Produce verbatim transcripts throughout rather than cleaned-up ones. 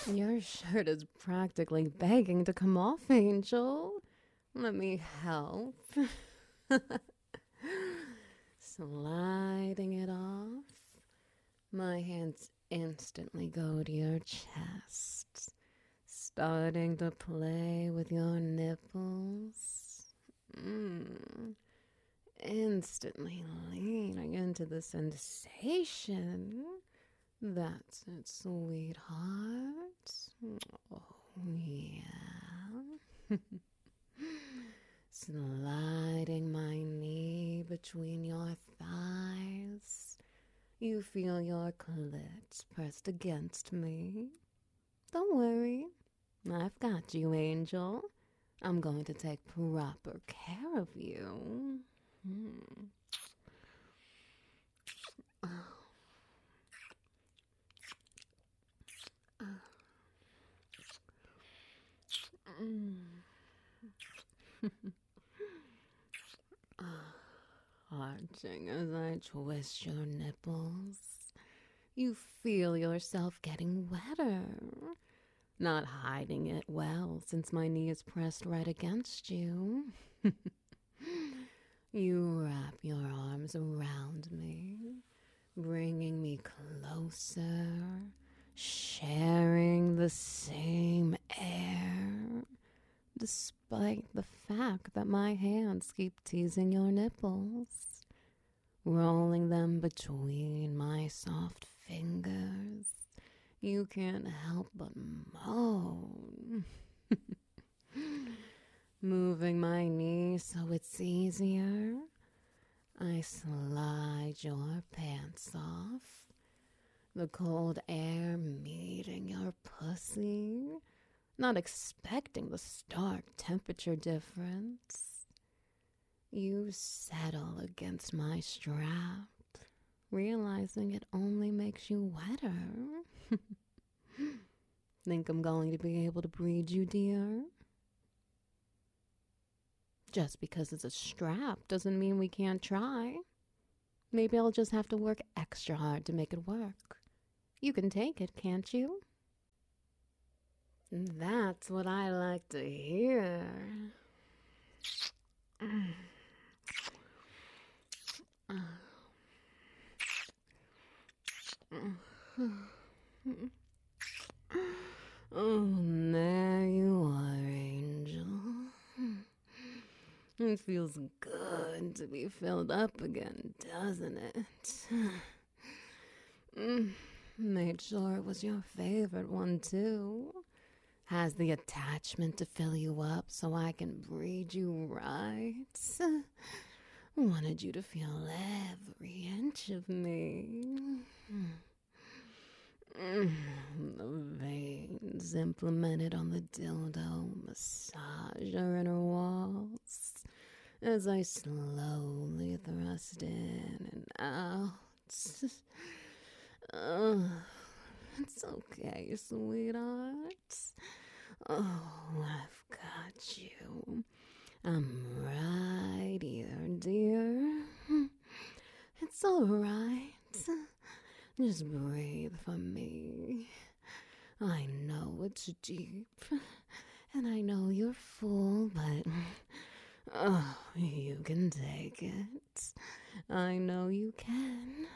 Your shirt is practically begging to come off, Angel. Let me help. Sliding it off. My hands instantly go to your chest, starting to play with your nipples. Mm. Instantly leaning into the sensation. That's it, sweetheart. Oh, yeah. Sliding my knee between your thighs. You feel your clit pressed against me. Don't worry. I've got you, Angel. I'm going to take proper care of you. Hmm. Arching as I twist your nipples. You feel yourself getting wetter. Not hiding it well since my knee is pressed right against you. You wrap your arms around me, bringing me closer, sharing the same air, despite the fact that my hands keep teasing your nipples, rolling them between my soft fingers. You can't help but moan. Moving my knee so it's easier, I slide your pants off, the cold air meeting your pussy, not expecting the stark temperature difference. You settle against my strap, realizing it only makes you wetter. Think I'm going to be able to breed you, dear? Just because it's a strap doesn't mean we can't try. Maybe I'll just have to work extra hard to make it work. You can take it, can't you? That's what I like to hear. Oh, there you are, Angel. It feels good to be filled up again, doesn't it? Mm, made sure it was your favorite one, too. Has the attachment to fill you up so I can breed you right. Wanted you to feel every inch of me. Mm, the veins implemented on the dildo massage your inner walls as I slowly thrust in and out. Oh, it's okay, sweetheart. Oh, I've got you. I'm right here, dear. It's all right. Just breathe for me. I know it's deep, and I know you're full, but oh, you can take it. I know you can.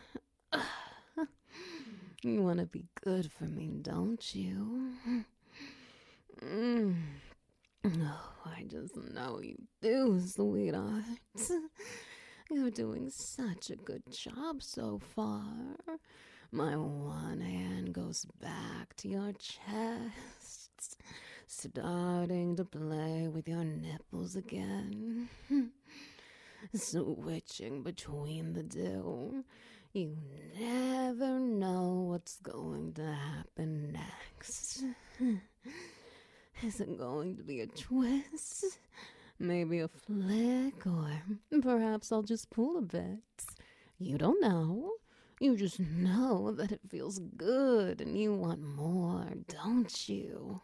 You want to be good for me, don't you? Mm. Oh, I just know you do, sweetheart. You're doing such a good job so far. My one hand goes back to your chest, starting to play with your nipples again. Switching between the two. You never know what's going to happen next. Is it going to be a twist? Maybe a flick, or perhaps I'll just pull a bit. You don't know. You just know that it feels good and you want more, don't you?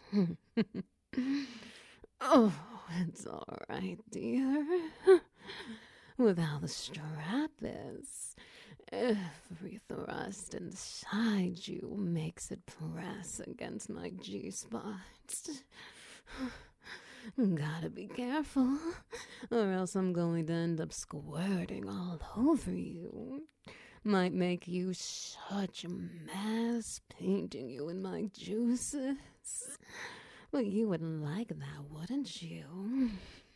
Oh, it's all right, dear. With how the strap is, Every thrust inside you makes it press against my G-spots. Gotta be careful, or else I'm going to end up squirting all over you. Might make you such a mess, painting you in my juices. But you would like that, wouldn't you?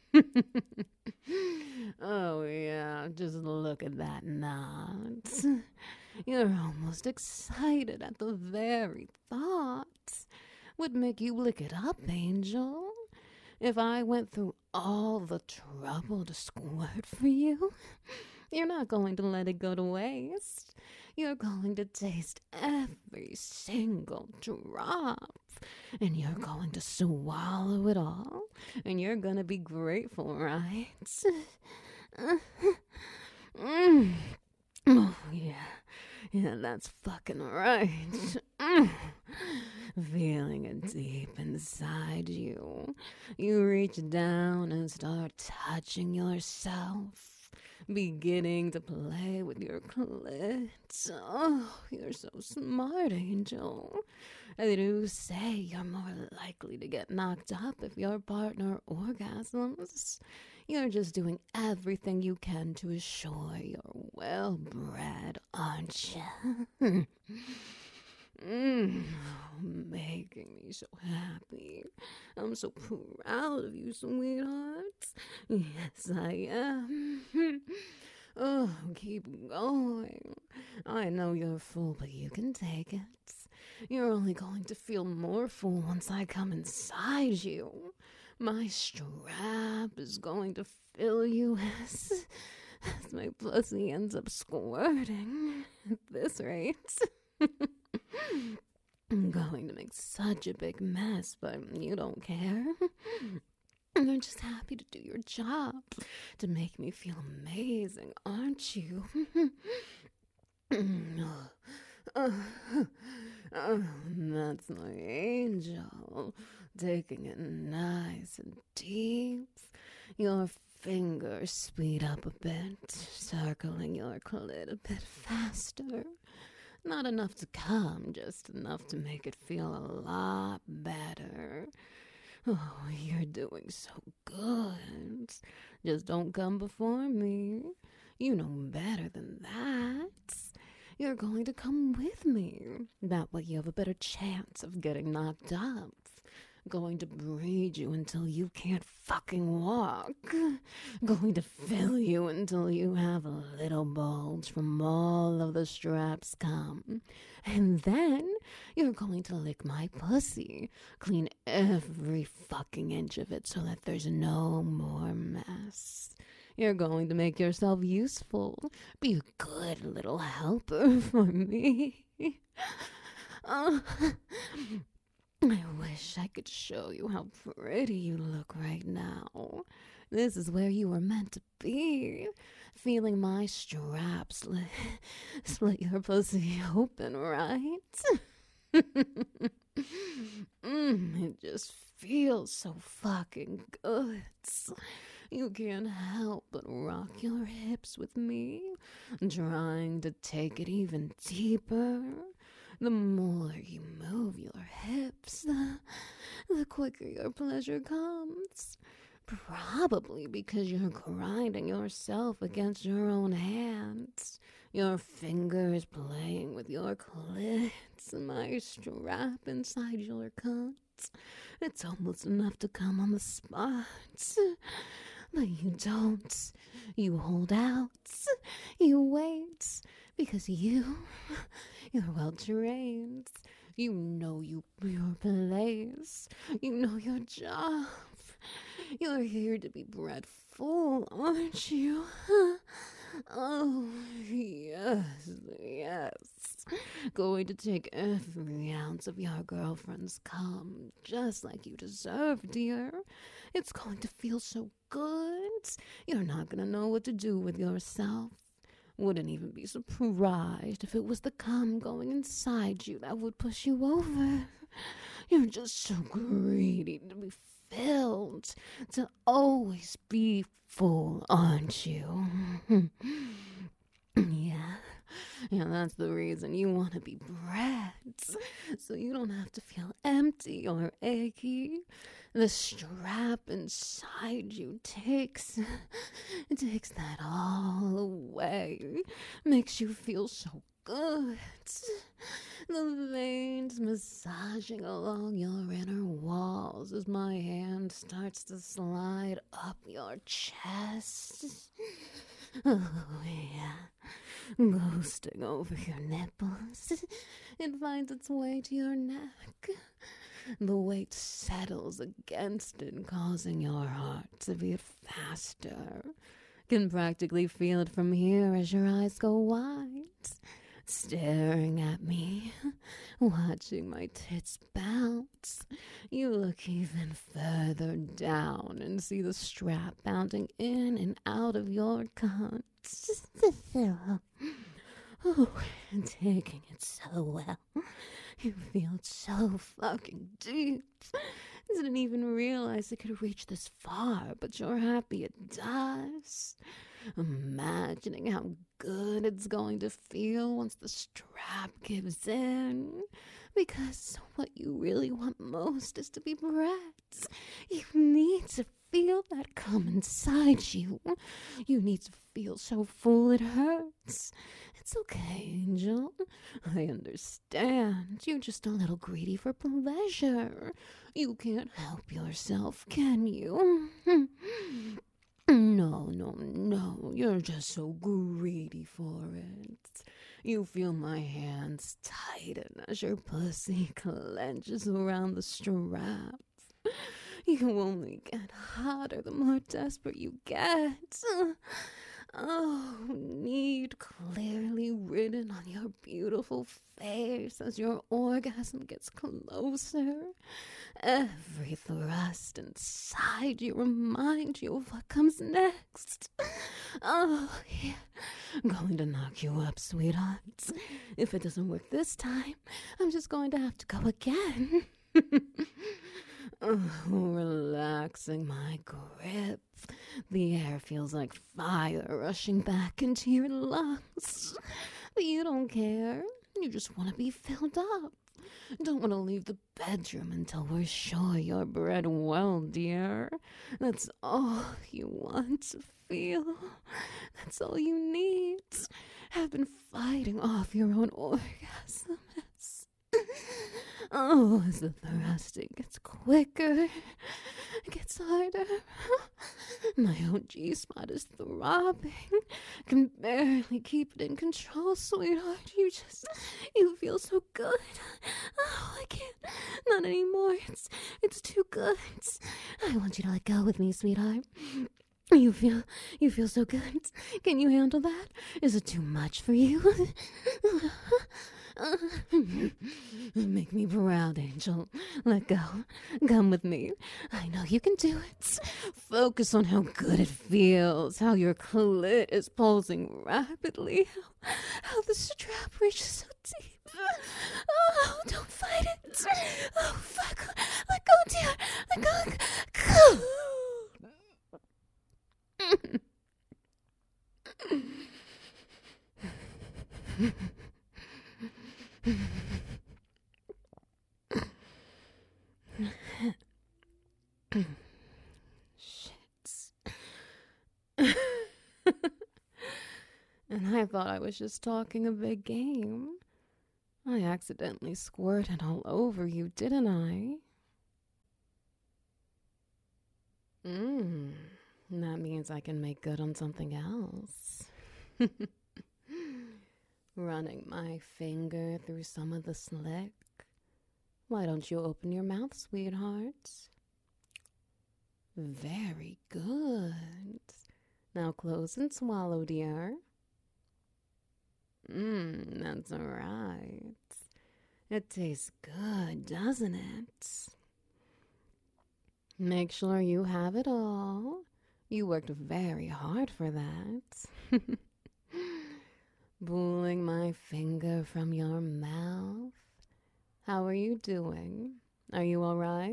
Oh, yeah, just look at that knot. You're almost excited at the very thought. Would make you lick it up, Angel. If I went through all the trouble to squirt for you, you're not going to let it go to waste. You're going to taste every single drop. And you're going to swallow it all. And you're going to be grateful, right? Mm. Oh, yeah. Yeah, that's fucking right. Mm. Feeling it deep inside you. You reach down and start touching yourself. Beginning to play with your clit. Oh, you're so smart, Angel. I do say you're more likely to get knocked up if your partner orgasms. You're just doing everything you can to assure you're well-bred, aren't you? Mm, making me so happy. I'm so proud of you, sweetheart. Yes, I am. Oh, keep going. I know you're full, but you can take it. You're only going to feel more full once I come inside you. My strap is going to fill you as, as my pussy ends up squirting at this rate. I'm going to make such a big mess, but you don't care. You're just happy to do your job, to make me feel amazing, aren't you? Oh, oh, that's my angel, taking it nice and deep. Your fingers speed up a bit, circling your clit a bit faster. Not enough to come, just enough to make it feel a lot better. Oh, you're doing so good. Just don't come before me. You know better than that. You're going to come with me. That way you have a better chance of getting knocked up. Going to breed you until you can't fucking walk. Going to fill you until you have a little bulge from all of the straps come. And then you're going to lick my pussy. Clean every fucking inch of it so that there's no more mess. You're going to make yourself useful. Be a good little helper for me. Oh, I wish I could show you how pretty you look right now. This is where you were meant to be. Feeling my strap split, split your pussy open, right? mm, it just feels so fucking good. You can't help but rock your hips with me, trying to take it even deeper. The more you move your hips, the, the quicker your pleasure comes. Probably because you're grinding yourself against your own hands. Your fingers playing with your clits, my strap inside your cunt. It's almost enough to come on the spot. But you don't. You hold out. You wait. Because you, you're well trained. You know you, your place. You know your job. You're here to be bred full, aren't you? Oh, yes, yes. Going to take every ounce of your girlfriend's cum, just like you deserve, dear. It's going to feel so good. You're not going to know what to do with yourself. Wouldn't even be surprised if it was the cum going inside you that would push you over. You're just so greedy to be filled, to always be full, aren't you? Yeah, Yeah, that's the reason you want to be bred. So you don't have to feel empty or achy. The strap inside you takes it takes that all away. Makes you feel so good. The veins massaging along your inner walls as my hand starts to slide up your chest. Oh, yeah. Ghosting over your nipples. It finds its way to your neck. The weight settles against it, causing your heart to beat faster. Can practically feel it from here as your eyes go wide. Staring at me, watching my tits bounce. You look even further down and see the strap bounding in and out of your cunt. Oh, taking it so well. You feel it so fucking deep. Didn't even realize it could reach this far, but you're happy it does. Imagining how good it's going to feel once the strap gives in. Because what you really want most is to be bred. You need to feel that come inside you. You need to feel so full it hurts. It's okay, Angel. I understand. You're just a little greedy for pleasure. You can't help yourself, can you? No, no, no. You're just so greedy for it. You feel my hands tighten as your pussy clenches around the strap. You only get hotter the more desperate you get. Oh, need clearly written on your beautiful face as your orgasm gets closer. Every thrust inside you reminds you of what comes next. Oh, yeah. Going to knock you up, sweetheart. If it doesn't work this time, I'm just going to have to go again. Oh, relaxing my grip. The air feels like fire rushing back into your lungs. But you don't care. You just want to be filled up. Don't want to leave the bedroom until we're sure you're bred well, dear. That's all you want to feel. That's all you need. Have been fighting off your own orgasm. Oh, as the thrusting gets quicker, it gets harder. My own G-spot is throbbing. Can barely keep it in control, sweetheart. You just, you feel so good. Oh, I can't, not anymore. It's, it's too good. I want you to let go with me, sweetheart. You feel, you feel so good. Can you handle that? Is it too much for you? Make me proud, Angel. Let go. Come with me. I know you can do it. Focus on how good it feels, how your clit is pulsing rapidly, how, how the strap reaches so deep. Oh, don't fight it. Oh, fuck. Let go, dear. Let go. Shit. And I thought I was just talking a big game. I accidentally squirted all over you, didn't I? Mmm. That means I can make good on something else. Running my finger through some of the slick. Why don't you open your mouth, sweetheart? Very good. Now close and swallow, dear. Mmm, that's right. It tastes good, doesn't it? Make sure you have it all. You worked very hard for that. Pulling my finger from your mouth. How are you doing? Are you all right?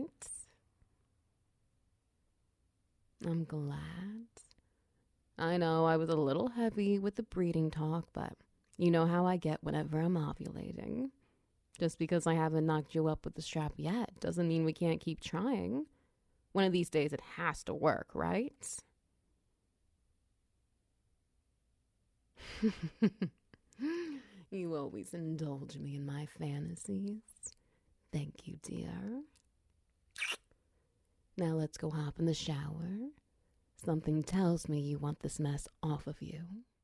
I'm glad. I know I was a little heavy with the breeding talk, but You know how I get whenever I'm ovulating. Just because I haven't knocked you up with the strap yet doesn't mean we can't keep trying. One of these days it has to work, right? You always indulge me in my fantasies. Thank you, dear. Now let's go hop in the shower. Something tells me you want this mess off of you.